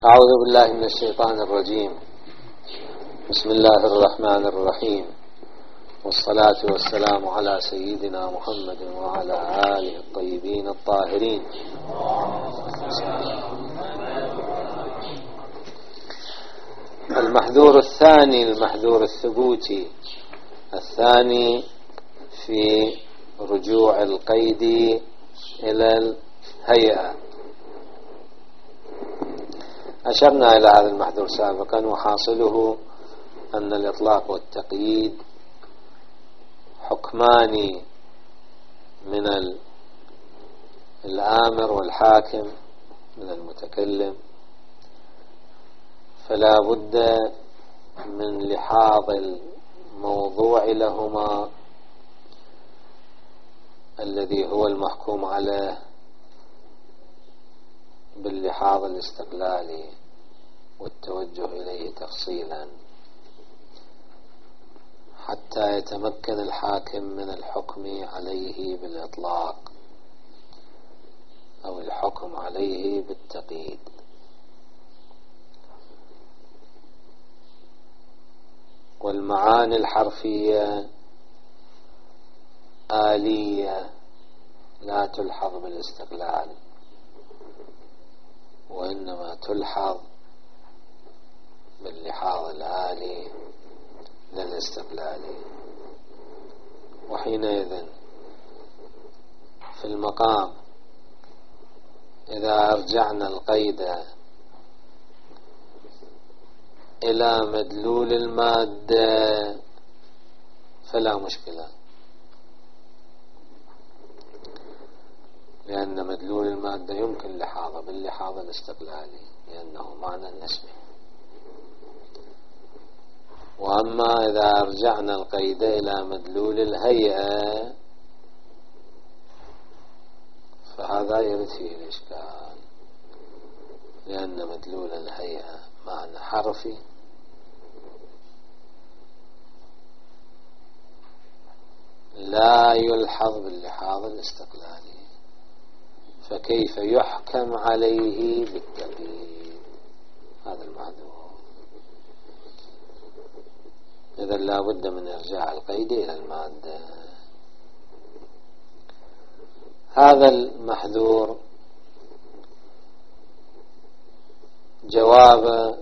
أعوذ بالله من الشيطان الرجيم. بسم الله الرحمن الرحيم، والصلاة والسلام على سيدنا محمد وعلى آله الطيبين الطاهرين. المحذور الثاني، المحذور الثبوتي الثاني في رجوع القيد إلى الهيئة. أشرنا إلى هذا المحذور سابقا، وحاصله أن الإطلاق والتقييد حكمان من الآمر والحاكم من المتكلم، فلا بد من لحاظ الموضوع لهما الذي هو المحكوم عليه باللحاظ الاستقلالي والتوجه إليه تفصيلا، حتى يتمكن الحاكم من الحكم عليه بالإطلاق أو الحكم عليه بالتقييد. والمعاني الحرفية آلية لا تلحظ بالاستقلال، وإنما تلحظ باللحاظ الآلي للاستقلال. وحينئذ في المقام إذا أرجعنا القيد إلى مدلول المادة فلا مشكلة، لأن مدلول المادة يمكن لحاظه باللحاظ الاستقلالي لأنه معنى اسمه. وأما إذا أرجعنا القيد إلى مدلول الهيئة فهذا يرد فيه الإشكال، لأن مدلول الهيئة معنى حرفي لا يلحظ باللحاظ الاستقلالي، فكيف يحكم عليه بالتقييد؟ هذا المعذور. إذا لا بد من إرجاع القيد إلى المادة. هذا المحذور جواب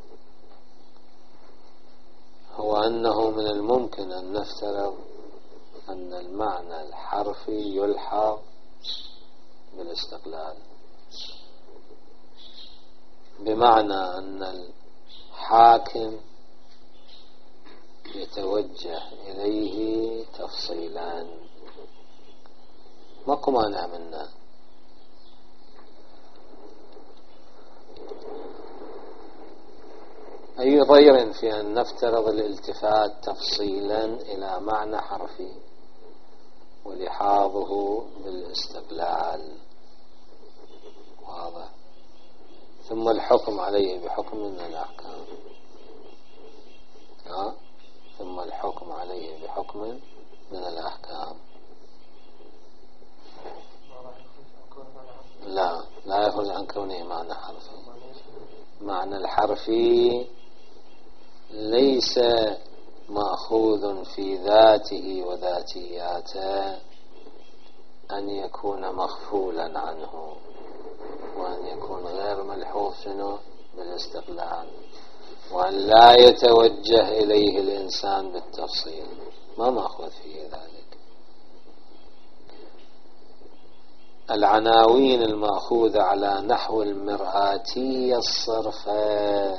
هو أنه من الممكن أن نفترض أن المعنى الحرفي يلحظ بالاستقلال، بمعنى أن الحاكم يتوجه إليه تفصيلا، ماكو مانع منه. أي ضير في أن نفترض الالتفات تفصيلا إلى معنى حرفي ولحاظه بالاستقلال، واضح؟ ثم الحكم عليه بحكم من الأحكام، ثم الحكم عليه بحكم من الأحكام. لا يخرج عن كونه معنى حرفي. معنى الحرفي ليس مأخوذ في ذاته وذاتياته أن يكون مغفولا عنه، وأن يكون غير ملحوظ بالاستقلال، وأن لا يتوجه إليه الإنسان بالتفصيل، ما مأخوذ فيه ذلك. العناوين المأخوذة على نحو المرآتية الصرفة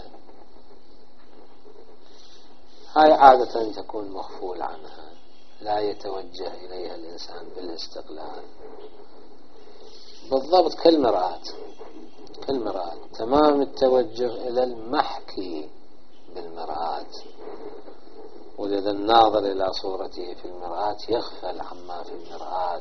هاي عادة تكون مغفول عنها، لا يتوجه إليها الإنسان بالاستقلال. بالضبط كالمرآة تمام التوجه إلى المحكي بالمرآة، ولذا الناظر إلى صورته في المرآة يغفل عما في المرآة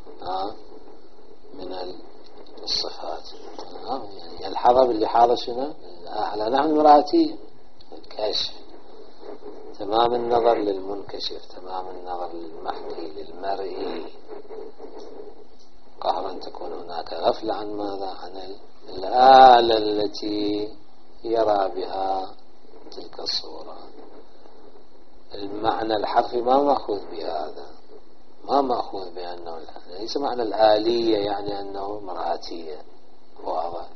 من الصفات، يعني يلحظها باللحاظة شنو على نحو المرآتية، الكشف، تمام النظر للمنكشف، تمام النظر للمحكي للمرئي. قهرا تكون هناك غفلة عن ماذا؟ عن الآلة التي يرى بها تلك الصورة. المعنى الحرفي ما مأخوذ بهذا، ما مأخوذ بأنه ليس معنى الآلية يعني أنه مرآتية، واضح.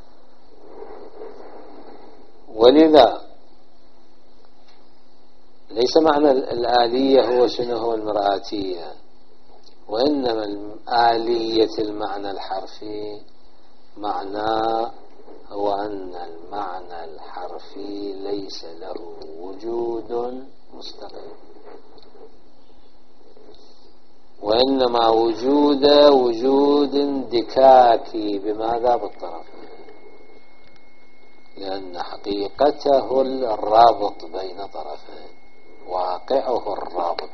ولذا ليس معنى الآلية هو شنو هو المرآتية، وإنما آلية المعنى الحرفي معناه هو أن المعنى الحرفي ليس له وجود مستقل، وإنما وجود دكاكي. بماذا؟ بالطرفين، لأن حقيقته الرابط بين طرفين، واقعه الرابط،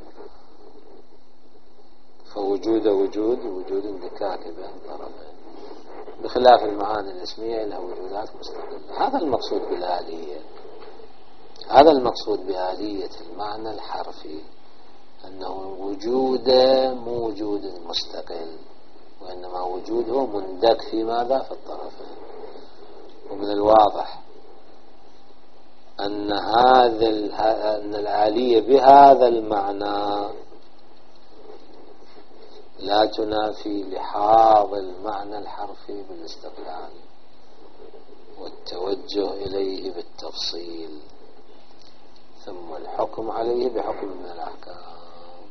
فوجود وجود دكاكي بين طرفين، بخلاف المعاني الاسمية لها وجودات مستقلة. هذا المقصود بالآلية، هذا المقصود بآلية المعنى الحرفي، أنه وجوده مو وجود مستقل، وإنما وجوده مندك في ماذا؟ في الطرفين. ومن الواضح أن الآلية بهذا المعنى لا تنافي لحاظ المعنى الحرفي بالاستقلال والتوجه إليه بالتفصيل، ثم الحكم عليه بحكم من الأحكام،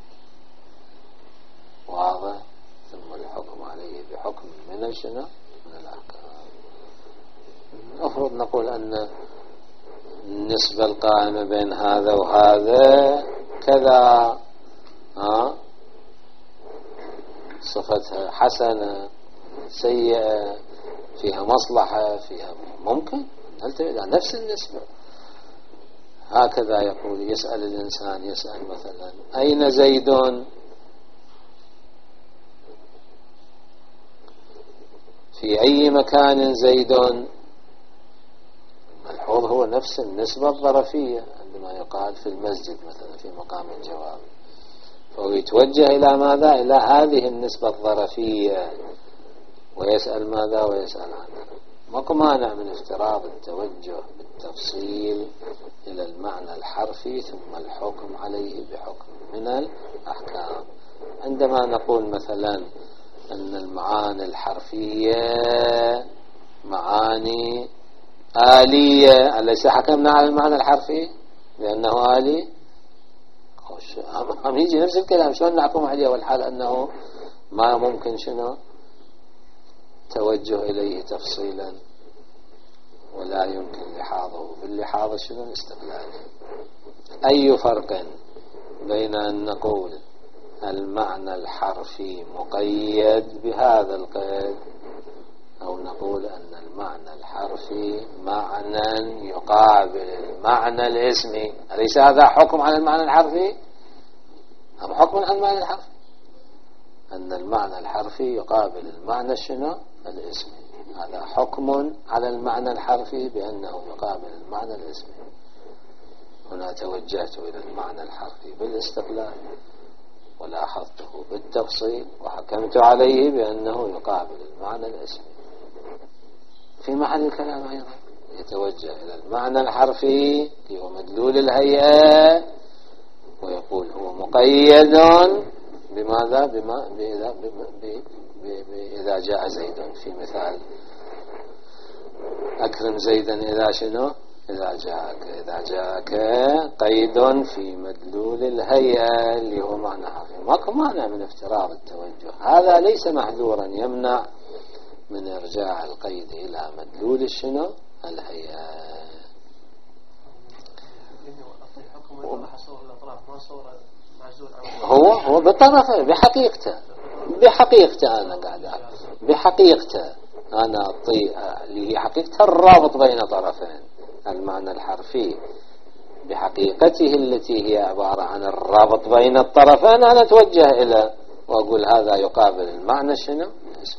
واضح. ثم الحكم عليه بحكم من شنو؟ من الأحكام. أفرض نقول أن النسبة القائمة بين هذا وهذا كذا، صفتها حسنة سيئة، فيها مصلحة، فيها ممكن نلتفت إلى نفس النسبة. هكذا يقول، يسأل الإنسان، يسأل مثلا أين زيد؟ في أي مكان زيد؟ الملحوظ هو نفس النسبة الظرفية عندما يقال في المسجد مثلا في مقام الجواب، فهو يتوجه إلى ماذا؟ إلى هذه النسبة الظرفية، ويسأل ماذا؟ ويسأل عنها. ماكو مانع من افتراض التوجه بالتفصيل إلى المعنى الحرفي ثم الحكم عليه بحكم من الأحكام. عندما نقول مثلا أن المعاني الحرفية معاني آلية، أليس حكمنا على المعنى الحرفي بأنه آلي؟ هم يجي نفس الكلام، شلون نحكم عليه والحال أنه ما ممكن شنو توجه إليه تفصيلا ولا يمكن لحاظه باللحاظ شنو الاستقلال. أي فرق بين أن نقول المعنى الحرفي مقيد بهذا القيد، أو نقول أن المعنى الحرفي معنى يقابل المعنى الاسمي؟ أليس هذا حكم على المعنى الحرفي؟ أم حكم على المعنى الحرفي؟ أن المعنى الحرفي يقابل المعنى شنو؟ الاسمي. هذا حكم على المعنى الحرفي بأنه يقابل المعنى الاسمي. هنا توجهت إلى المعنى الحرفي بالاستقلال ولاحظته بالتفصيل وحكمت عليه بأنه يقابل المعنى الاسمي. في محل الكلام أيضا يتوجه إلى المعنى الحرفي هو مدلول الهيئة ويقول هو مقيد بماذا؟ إذا جاء زيد، في مثال أكرم زيدا إذا شنو؟ إذا جاءك قيد في مدلول الهيئة اللي هو معنى حرفي. ماكو مانع من افتراض التوجه، هذا ليس محذورا يمنع من إرجاع القيد إلى مدلول شنو؟ الهيئة. هو بالطرف بحقيقته أنا قاعد بحقيقته أنا أعطي اللي هي حقيقته الرابط بين طرفين. المعنى الحرفي بحقيقته التي هي عبارة عن الرابط بين الطرفين أنا أتوجه إلى وأقول هذا يقابل المعنى شنو؟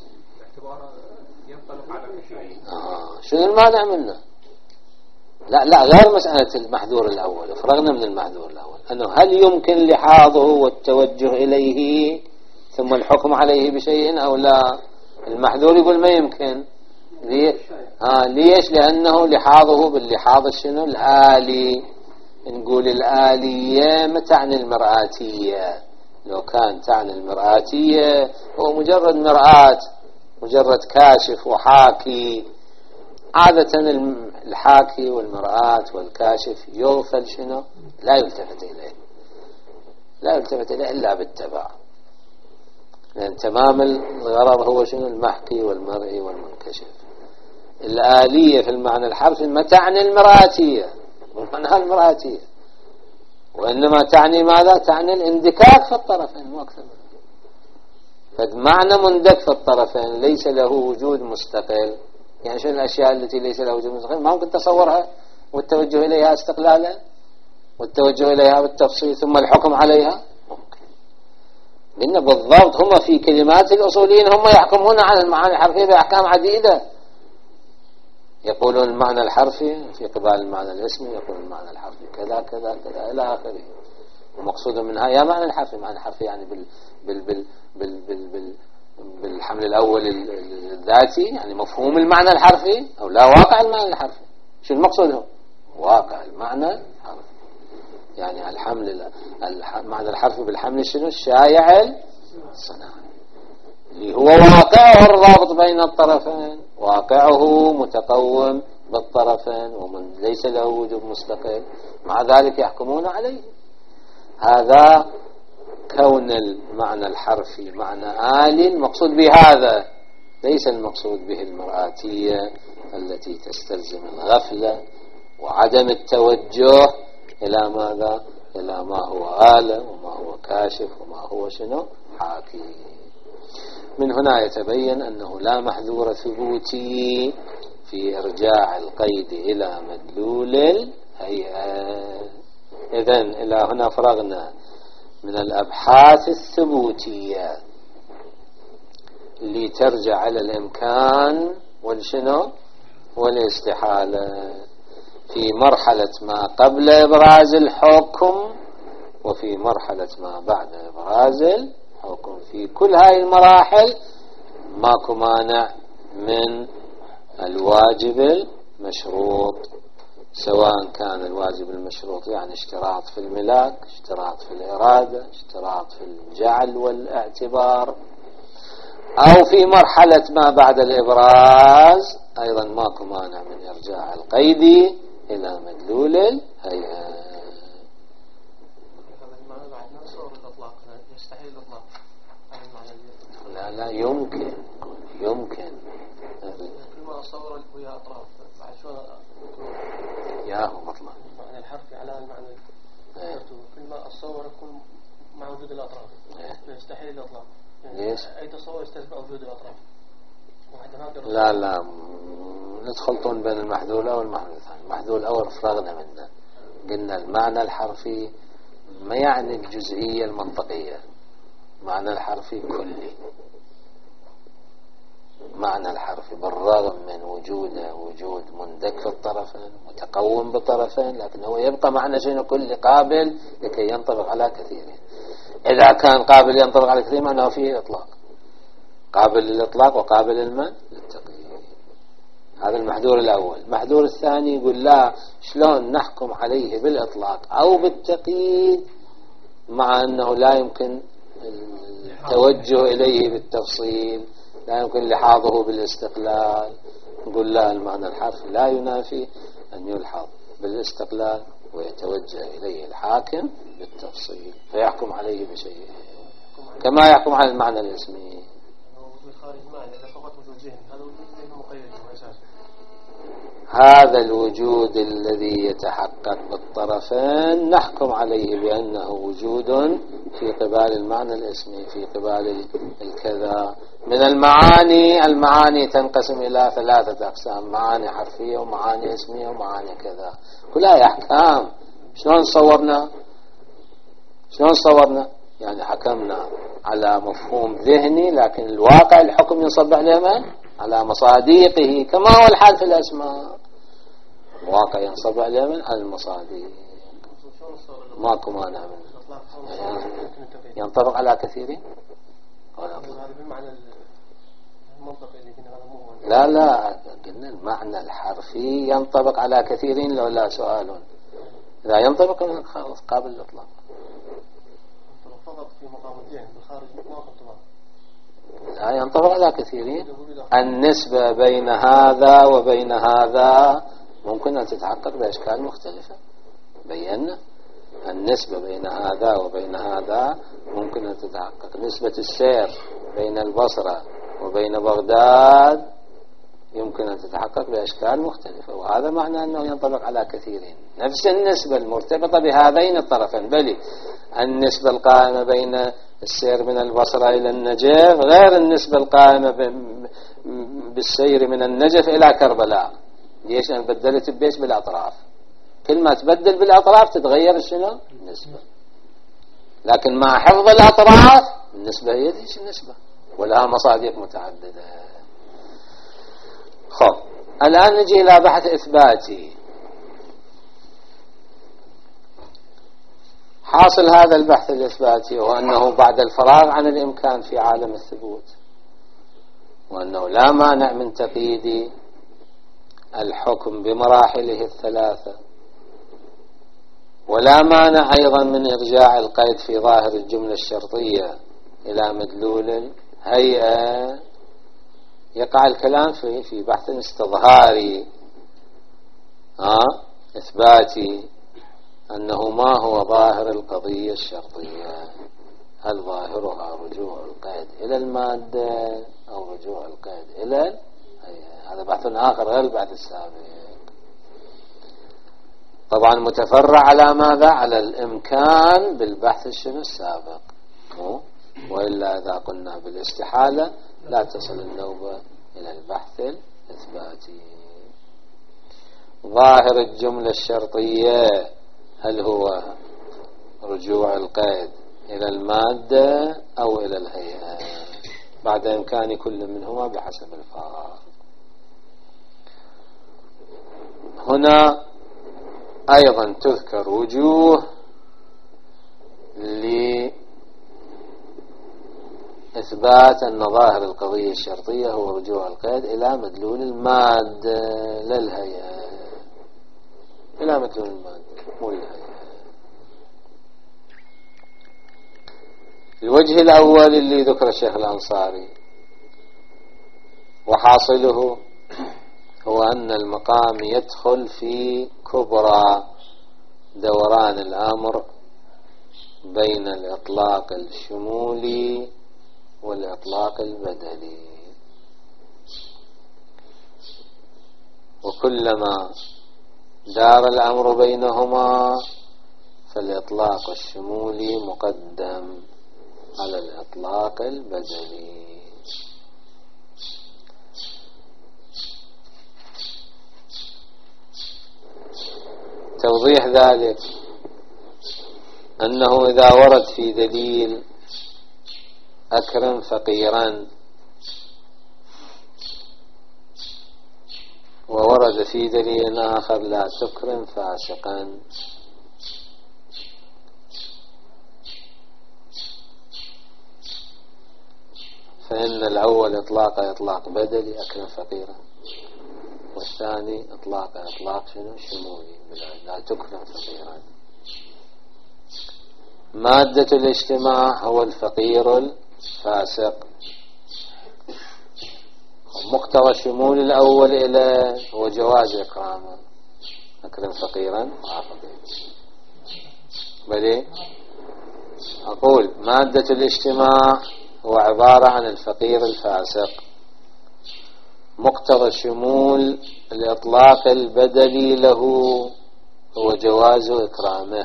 شنو المانع منه؟ لا غير مسألة المحذور الأول، فرغنا من المحذور الأول أنه هل يمكن لحاظه والتوجه إليه ثم الحكم عليه بشيء أو لا؟ المحذور يقول ما يمكن، ليش؟ لأنه لحاظه باللحاظ شنو؟ الآلي. نقول الآلية ما تعني المرآتية. لو كان تعني المرآتية هو مجرد مرآة، مجرد كاشف وحاكي. عادة الحاكي والمرآة والكاشف يغفل شنو؟ لا يلتفت إليه، لا يلتفت إليه إلا بالتبع، لأن تمام الغرض هو شنو؟ المحكي والمرئي والمنكشف. الآلية في المعنى الحرفي ما تعني المرآتية ومعناها المرآتية، وإنما تعني ماذا؟ تعني الاندكاك في الطرفين مو أكثر. فمعنى مندك في الطرفين ليس له وجود مستقل. يعني شنو الأشياء التي ليس لها وجود مستقل؟ ما ممكن تصورها والتوجه إليها استقلالا والتوجه إليها بالتفصيل ثم الحكم عليها. ممكن. لأن بالضبط هم في كلمات الأصوليين هم يحكمون على المعاني الحرفية بأحكام عديدة. يقولون المعنى الحرفي في قبال المعنى الاسمي، يقول المعنى الحرفي كذا كذا كذا إلى آخره. ومقصود منها يا معنى الحرفي، معنى الحرفي يعني بالحمل الأول الذاتي، يعني مفهوم المعنى الحرفي، أو لا واقع المعنى الحرفي. شو المقصود؟ هو واقع المعنى الحرفي، يعني المعنى الحرفي بالحمل شنو؟ الشائع الصناعي اللي هو واقعه الرابط بين الطرفين، واقعه متقوم بالطرفين ومن ليس له وجود مستقل، مع ذلك يحكمون عليه. هذا كون المعنى الحرفي معنى آل مقصود بهذا، ليس المقصود به المرآتية التي تستلزم الغفلة وعدم التوجه إلى ماذا؟ إلى ما هو آلة وما هو كاشف وما هو شنو؟ حاكي. من هنا يتبين أنه لا محذور ثبوتي في إرجاع القيد إلى مدلول الهيئة. إذن إلى هنا فرغنا من الأبحاث الثبوتية اللي ترجع على الإمكان والشنو والاستحالة في مرحلة ما قبل إبراز الحكم وفي مرحلة ما بعد إبراز الحكم. في كل هاي المراحل ماكو مانع من الواجب المشروط، سواء كان الواجب المشروط يعني اشتراط في الملاك، اشتراط في الإرادة، اشتراط في الجعل والاعتبار، أو في مرحلة ما بعد الإبراز أيضا ماكو مانع من إرجاع القيد إلى مدلول الهيئة. لا يمكن كل ما أصور ويا أطراف بعد شو يا هو مطلع المعنى الحرفي على المعنى كل ما أصور يكون مع وجود الأطراف يستحيل الإطلاق. يعني ليش؟ أي تصور يستلزم وجود الأطراف. لا ندخلطون بين المحذول الأول والمحذول الثاني. المحذول الأول فرغنا منه، قلنا المعنى الحرفي ما يعني الجزئية المنطقية، معنى الحرفي كلي. معنى الحرفي بالرغم من وجوده وجود مندك في الطرفين متقوم بطرفين، لكن هو يبقى معنى شيء كلي قابل لكي ينطبق على كثيرين. إذا كان قابل ينطبق على كثير معناه فيه إطلاق، قابل للإطلاق وقابل للتقييد. هذا المحذور الأول. المحذور الثاني يقول لا، شلون نحكم عليه بالإطلاق أو بالتقييد مع أنه لا يمكن التوجه إليه بالتفصيل، لا يمكن لحاظه بالاستقلال. نقول لا، المعنى الحرفي لا ينافي أن يلحظ بالاستقلال ويتوجه إليه الحاكم بالتفصيل فيحكم عليه بشيء كما يحكم على المعنى الاسمي. هذا الوجود الذي يتحقق بالطرفين نحكم عليه بأنه وجود في قبال المعنى الاسمي، في قبال الكذا. من المعاني تنقسم إلى 3 أقسام: معاني حرفية ومعاني اسمية ومعاني كذا. كلها أحكام. شلون صورنا؟ يعني حكمنا على مفهوم ذهني، لكن الواقع الحكم ينصب عليه على مصادقه، كما هو الحال في الأسماء. واقع ينصب عليه على المصادق. ماكو مانع منه، ينطبق على كثيرين. لا قلنا المعنى الحرفي ينطبق على كثيرين لو لا سؤال. لا ينطبق خلاص قابل للإطلاق. فقط في مقام الذهن بالخارج ما انطباق. لا ينطبق على كثيرين. النسبة بين هذا وبين هذا ممكن أن تتحقق بأشكال مختلفة. بينا النسبة بين هذا وبين هذا ممكن أن تتحقق. نسبة السير بين البصرة وبين بغداد يمكن أن تتحقق بأشكال مختلفة، وهذا معنى أنه ينطبق على كثيرين. نفس النسبة المرتبطة بهذين الطرفين، بل النسبة القائمة بين السير من البصرة إلى النجف غير النسبة القائمة بالسير من النجف إلى كربلاء. ليش؟ أنا بدلت بيش بالأطراف. كل ما تبدل بالأطراف تتغير شنو؟ النسبة. لكن مع حفظ الأطراف النسبة هي ليش النسبة، ولها مصادق متعددة. خب الآن نجي إلى بحث إثباتي. حاصل هذا البحث الإثباتي هو أنه بعد الفراغ عن الإمكان في عالم الثبوت، وأنه لا مانع من تقييد الحكم بمراحله الثلاثة، ولا مانع أيضا من إرجاع القيد في ظاهر الجملة الشرطية إلى مدلول الهيئة. يقع الكلام في بحث استظهاري إثباتي أنه ما هو ظاهر القضية الشرطية، هل ظاهرها رجوع القيد إلى المادة أو رجوع القيد إلى الهيئة. هذا بحث آخر غير البحث السابق. طبعا متفرع على ماذا؟ على الإمكان بالبحث السابق، وإلا إذا قلنا بالاستحالة لا تصل النوبة إلى البحث الإثباتي. ظاهر الجملة الشرطية هل هو رجوع القيد إلى المادة أو إلى الهيئة، بعد إمكان كل منهما بحسب الفارق. هنا أيضا تذكر وجوه لإثبات أن ظاهر القضية الشرطية هو رجوع القيد إلى مدلول المادة للهيئة، إلى مدلول المادة مو للهيئة. الوجه الأول اللي ذكر الشيخ الأنصاري وحاصله هو أن المقام يدخل في كبرى دوران الأمر بين الإطلاق الشمولي والإطلاق البدلي، وكلما دار الأمر بينهما فالإطلاق الشمولي مقدم على الإطلاق البدلي. توضيح ذلك أنه إذا ورد في دليل أكرم فقيرا وورد في دليل آخر لا تكرم فاسقا، فإن الأول إطلاق بدلي أكرم فقيرا، والثاني إطلاق شمولي لا تكرم فقيرا. مادة الاجتماع هو الفقير الفاسق، مقتضى الشمول الأول إلى هو جواز إكرامه، أكرم فقيرا بلي. أقول مادة الاجتماع هو عبارة عن الفقير الفاسق، مقتضى شمول الإطلاق البدلي له هو جواز إكرامه،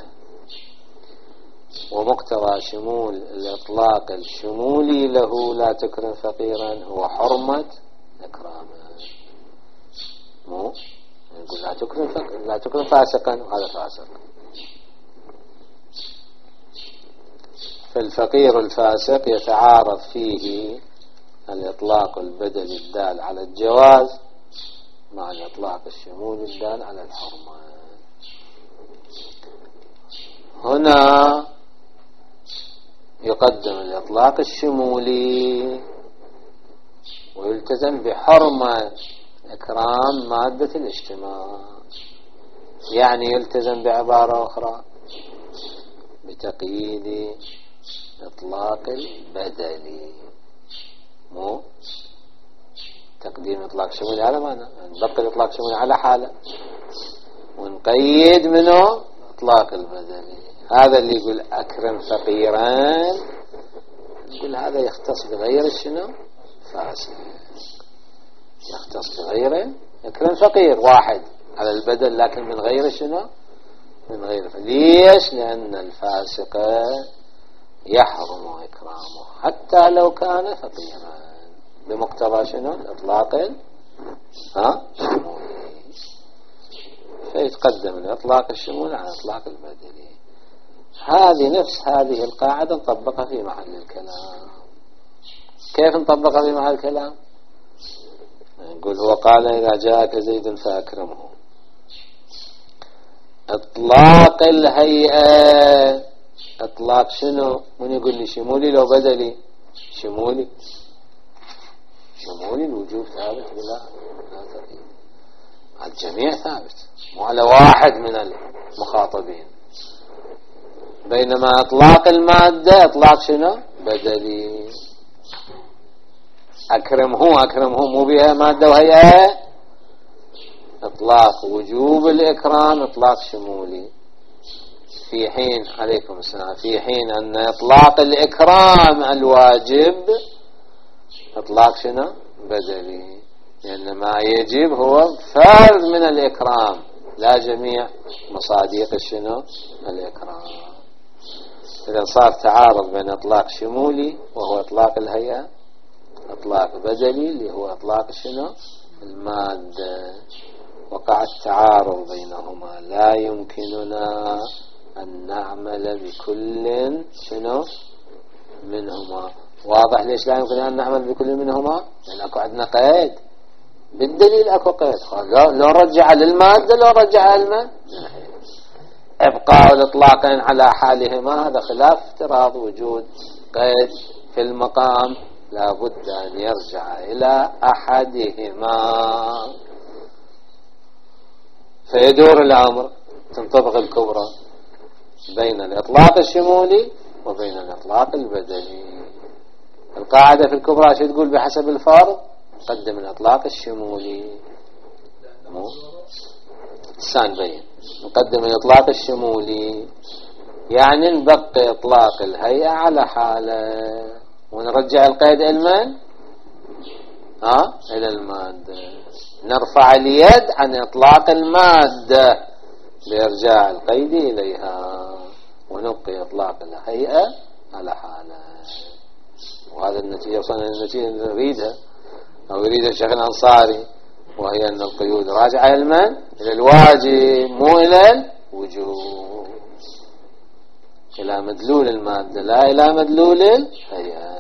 ومقتضى شمول الإطلاق الشمولي له لا تكرم فقيرا هو حرمة إكرامه. مو نقول لا تكرم فاسقا وهذا فاسق. فالفقير الفاسق يتعارض فيه الإطلاق البدلي الدال على الجواز مع الإطلاق الشمولي الدال على الحرمة. هنا يقدم الإطلاق الشمولي ويلتزم بحرمة إكرام مادة الاجتماع. يعني يلتزم بعبارة أخرى بتقييد إطلاق البدلي، مو تقديم إطلاق شمولي على معنى، نبقي إطلاق شمولي على حالة ونقيد منه إطلاق البدلي. هذا اللي يقول أكرم فقيران، يقول هذا يختص بغير شنو؟ فاسق. يختص بغير أكرم فقير واحد على البدل، لكن من غير شنو؟ من غير. ليش؟ لأن الفاسق يحرم إكرامه حتى لو كان فقيرا، بمقتضى شنو؟ الإطلاق الشمولي. فيتقدم الإطلاق الشمولي عن إطلاق البدلي. هذه نفس هذه القاعدة نطبقها في محل الكلام. كيف نطبقها في محل الكلام؟ نقول هو قال إذا جاءك زيد فأكرمه. إطلاق الهيئة إطلاق شنو؟ من يقول لي شمولي لو بدلي؟ شمولي الوجوب ثابت ولا لا ثابت؟ الجميع ثابت، مو على واحد من المخاطبين. بينما إطلاق المادة إطلاق شنو؟ بدلي. أكرمه مو بها مادة وهيئة. إطلاق وجوب الإكرام إطلاق شمولي، في حين عليكم السلام، في حين أن إطلاق الإكرام الواجب إطلاق شنو؟ بدلي، لأن ما يجب هو فرد من الإكرام لا جميع مصاديق شنو؟ الإكرام. إذا صار تعارض بين إطلاق شمولي وهو إطلاق الهيئة، إطلاق بدلي اللي هو إطلاق شنو؟ المادة، وقع التعارض بينهما. لا يمكننا أن نعمل بكل شنو؟ منهما. واضح ليش لا يمكن أن نعمل بكل منهما؟ لأن أكو عندنا قيد بالدليل، أكو قيد. لو رجع للمادة لو رجع للمادة، إبقاء الإطلاقين على حالهما هذا خلاف افتراض وجود قيد في المقام، لا بد أن يرجع إلى أحدهما. فيدور الأمر، تنطبق الكبرى بين الإطلاق الشمولي وبين الإطلاق البدلي. القاعدة في الكبرى شو تقول؟ بحسب الفرض قدم الإطلاق الشمولي. سنبين نقدم الإطلاق الشمولي، يعني نبقي إطلاق الهيئة على حاله ونرجع القيد إلى من؟ إلى المادة. نرفع اليد عن إطلاق المادة بإرجاع القيد إليها، ونبقي إطلاق الهيئة على حاله. وهذا النتيجة وصلنا للنتيجة اللي نريدها أو يريدها الشيخ الأنصاري، وهي أن القيود راجعة إلى من؟ إلى الواجب مو إلى الوجوب، إلى مدلول المادة لا إلى مدلول الهيئة.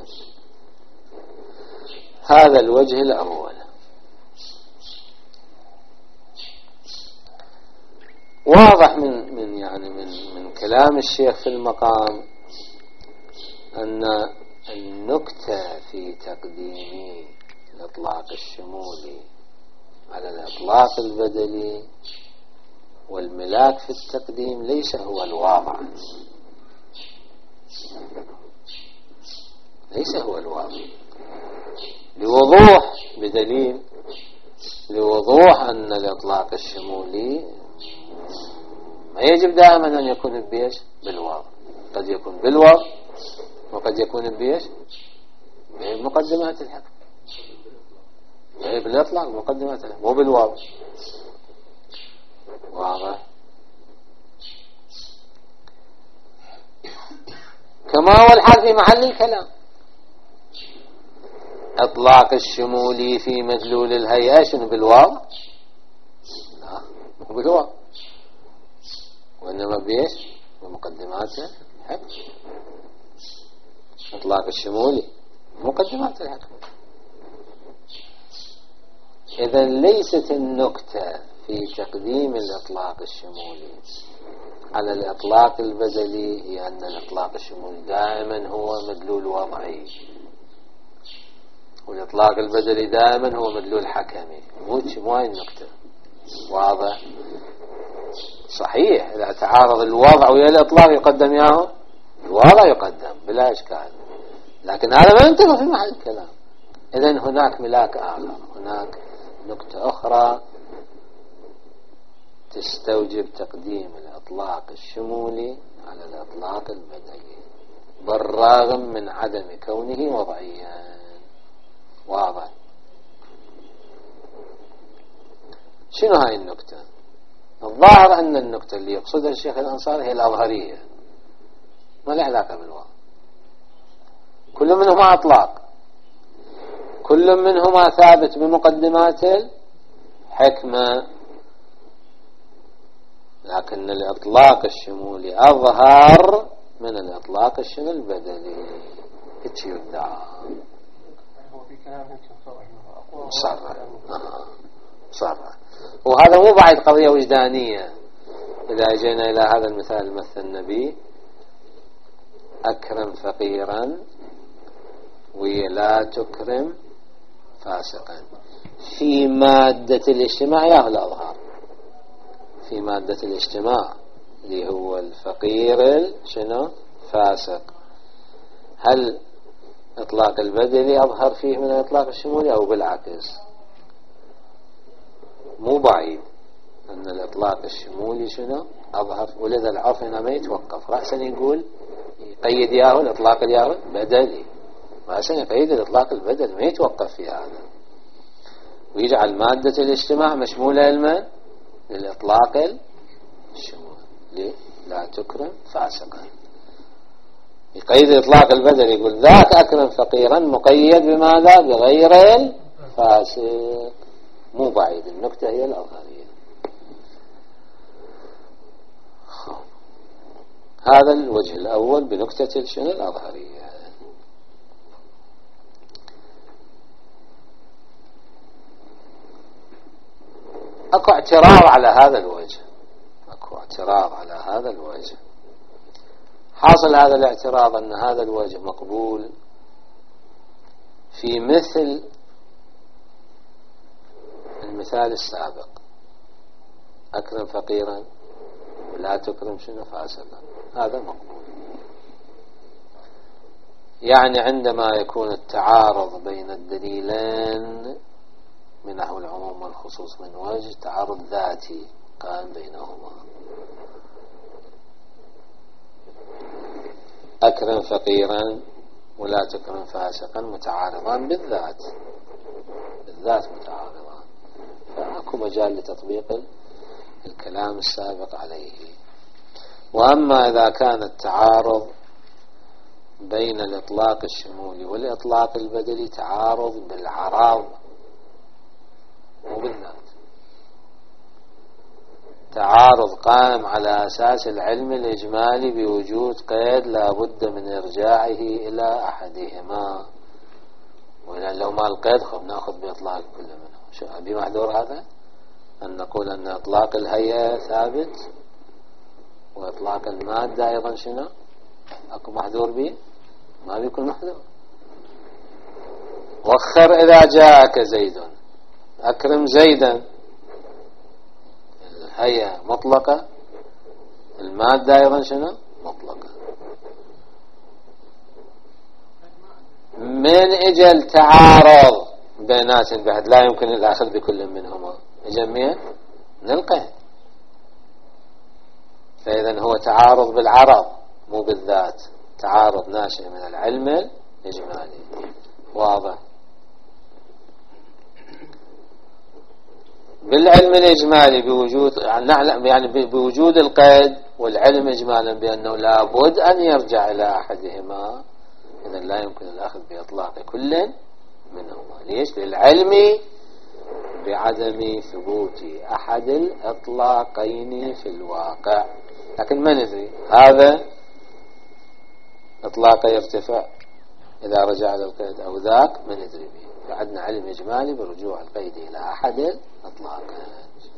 هذا الوجه الأول. واضح من كلام الشيخ في المقام أن النكتة في تقديم الإطلاق الشمولي على الإطلاق البدلي والملاك في التقديم ليس هو الواضع، ليس هو الواضع، لوضوح بدليل لوضوح أن الإطلاق الشمولي ما يجب دائما أن يكون بيش بالواضع، قد يكون بالواضع وقد يكون بيش بمقدمات الحكم، بالإطلاق مقدمات الحكم مو بالواضع. واضح؟ كما هو الحال في محل الكلام. إطلاق الشمولي في مدلول الهيئة شنو بالواضع؟ لا مو بالواضع، وإنما بيش بمقدمات الحكم. إطلاق الشمولي مقدمات الحكم. إذا ليست النكتة في تقديم الإطلاق الشمولي على الإطلاق البدلي هي أن الإطلاق الشمولي دائما هو مدلول وضعي، والإطلاق البدلي دائما هو مدلول حكمي، مو هاي النكتة. واضح؟ صحيح إذا تعارض الوضع ويا الإطلاق يقدم ياهو الوضع يقدم بلا إشكال، لكن هذا ما ينتبه في محل الكلام. إذن هناك ملاك آخر، هناك نكتة أخرى تستوجب تقديم الإطلاق الشمولي على الإطلاق البدلي بالرغم من عدم كونه وضعيا. واضح؟ شنو هاي النكتة؟ الظاهر أن النكتة اللي يقصدها الشيخ الأنصاري هي الأظهرية، ما له علاقة بالواقع. كل منهما أطلاق، كل منهما ثابت بمقدمات الحكمة، لكن الإطلاق الشمولي أظهر من الإطلاق البدلي. هيك يدعى. هو في كلام صرح. وهذا مو بعد قضية وجدانية. إذا جينا إلى هذا المثال مثل النبي أكرم فقيرا ولا تكرم فاسقا، في مادة الاجتماع ياهو الأظهر، في مادة الاجتماع اللي هو الفقير شنو فاسق. هل إطلاق البدلي أظهر فيه من الإطلاق الشمولي أو بالعكس؟ مو بعيد أن الإطلاق الشمولي شنو أظهر، ولذا العرف هنا ما يتوقف، رأسا يقول يقيد ياهو الإطلاق الياهو بدلي، رأسا يقيد الإطلاق البدلي، ما يتوقف في هذا، ويجعل مادة الاجتماع مشمولة للإطلاق الشمولي. لا تكرم فاسقا، يقيد الإطلاق البدلي، يقول ذاك أكرم فقيرا مقيد بماذا؟ بغير الفاسق. مو بعيد، النكتة هي الأظهرية. هذا الوجه الأول بنكتة شنو الأظهرية. أكو اعتراض على هذا الوجه، أكو اعتراض على هذا الوجه. حاصل هذا الاعتراض أن هذا الوجه مقبول في مثل المثال السابق، أكرم فقيرا ولا تكرم شنو فاسقا، هذا مقبول. يعني عندما يكون التعارض بين الدليلين من نحو العموم والخصوص من وجه، تعارض ذاتي قائم بينهما، أكرم فقيرا ولا تكرم فاسقا متعارضان بالذات متعارضان، فأكو مجال لتطبيق الكلام السابق عليه. وأما إذا كان التعارض بين الإطلاق الشمولي والإطلاق البدلي تعارض بالعراض وبالذات، تعارض قائم على أساس العلم الإجمالي بوجود قيد لا بد من إرجاعه إلى أحدهما، وإلا لو ما القيد خب نأخذ بإطلاق كل منهم. شو أبي محذور هذا أن نقول أن إطلاق الهيئة ثابت وإطلاق المادة أيضا شنو أكو محذور به؟ ما بيكون محذور. وخر إذا جاءك زيد، أكرم زيدا، الهيئة مطلقة، المادة أيضا شنو مطلقة. من أجل تعارض بينات بعد لا يمكن الأخذ بكل منهما، جميع نلقى، فإذا هو تعارض بالعرض مو بالذات، تعارض ناشئ من العلم الإجمالي. واضح؟ بالعلم الإجمالي بوجود يعني بوجود القيد والعلم إجمالا بأنه لابد أن يرجع إلى أحدهما، إذا لا يمكن الأخذ بإطلاق كل منهما. ليش؟ للعلم بعدم ثبوت أحد الإطلاقين في الواقع. لكن ما ندري هذا إطلاق يرتفع إذا رجع للقيد أو ذاك ما ندري به، فعندنا علم إجمالي برجوع القيد إلى أحد الإطلاقين.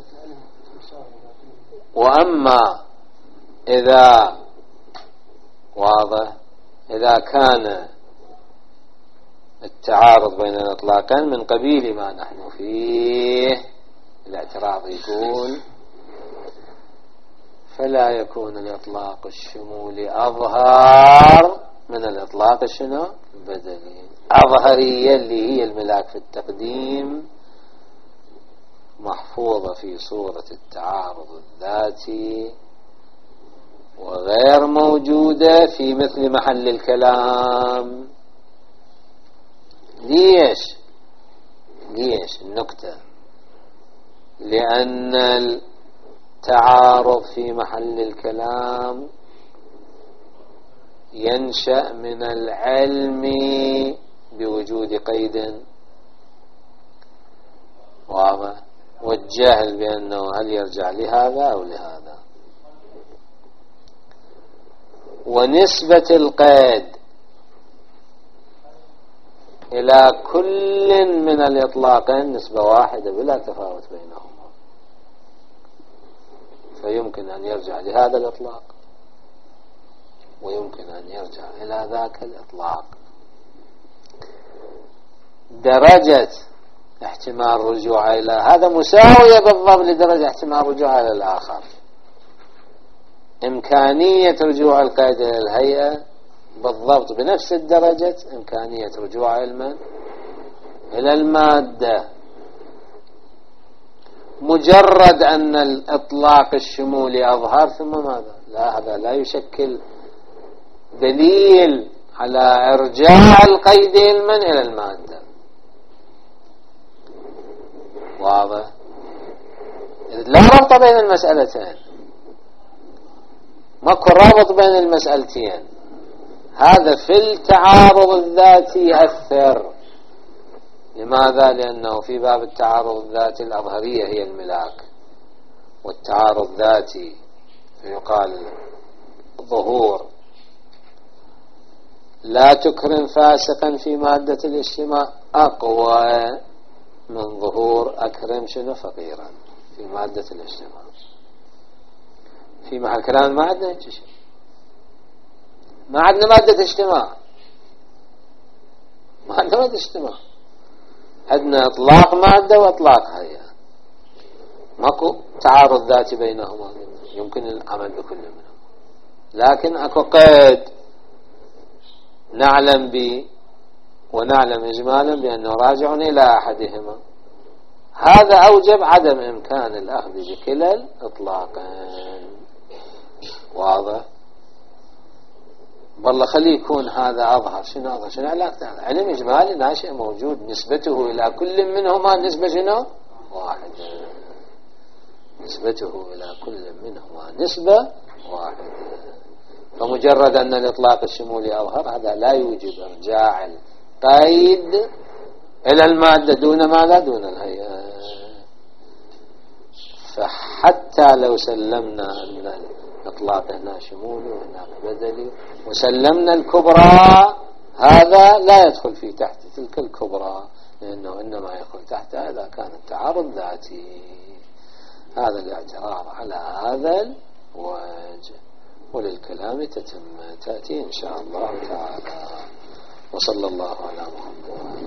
وأما إذا واضح إذا كان التعارض بين الإطلاقين من قبيل ما نحن فيه. الاعتراض يقول فلا يكون الإطلاق الشمولي أظهر من الإطلاق شنو بدلي. أظهرية اللي هي الملاك في التقديم محفوظة في صورة التعارض الذاتي وغير موجودة في مثل محل الكلام. ليش النكتة؟ لأن التعارض في محل الكلام ينشأ من العلم بوجود قيد واضح والجهل بأنه هل يرجع لهذا أو لهذا. ونسبة القيد إلى كل من الإطلاقين نسبة واحدة بلا تفاوت بينهما، فيمكن أن يرجع لهذا الإطلاق ويمكن أن يرجع إلى ذاك الإطلاق. درجة احتمال رجوع إلى هذا مساوية بالضبط لدرجة احتمال رجوع إلى الآخر. إمكانية رجوع القيد إلى الهيئة بالضبط بنفس الدرجة إمكانية رجوع إلى المادة. مجرد أن الإطلاق الشمولي أظهر ثم ماذا؟ لا، هذا لا يشكل دليل على إرجاع القيد علما إلى المادة. واضح؟ لا ربط بين المسألتين، ماكو رابط بين المسألتين. هذا في التعارض الذاتي يأثر. لماذا؟ لأنه في باب التعارض الذاتي الأظهرية هي الملاك، والتعارض الذاتي فيقال ظهور لا تكرم فاسقا في مادة الاجتماع أقوى من ظهور أكرم شنو فقيرا في مادة الاجتماع. في محل كلام ما عندنا شيء، ما عندنا مادة اجتماع، ما عندنا مادة اجتماع، عندنا إطلاق مادة وإطلاق هيئة، ماكو تعارض ذاتي بينهما، يمكن العمل بكل منهم. لكن اكو قيد نعلم به ونعلم إجمالا بأنه راجع إلى أحدهما، هذا أوجب عدم إمكان الأخذ بكلا الإطلاقين. واضح؟ والله خليه يكون هذا أظهر. شنو أظهر؟ شنو علاقته؟ هذا علم إجمالي ناشئ موجود نسبته إلى كل منهما نسبة شنو؟ واحدة. نسبته إلى كل منهما نسبة واحدة. فمجرد أن الإطلاق الشمولي أظهر هذا لا يوجب إرجاع القيد إلى المادة دون ماذا؟ دون الهيئة. فحتى لو سلمنا أن الإطلاق هنا شمولي وهناك بدلي وسلمنا الكبرى، هذا لا يدخل في تحت تلك الكبرى، لأنه إنما يدخل تحتها إذا كان التعارض ذاتي. هذا الاعتراض على هذا الوجه. وللكلام تأتي إن شاء الله تعالى. وصلى الله على محمد.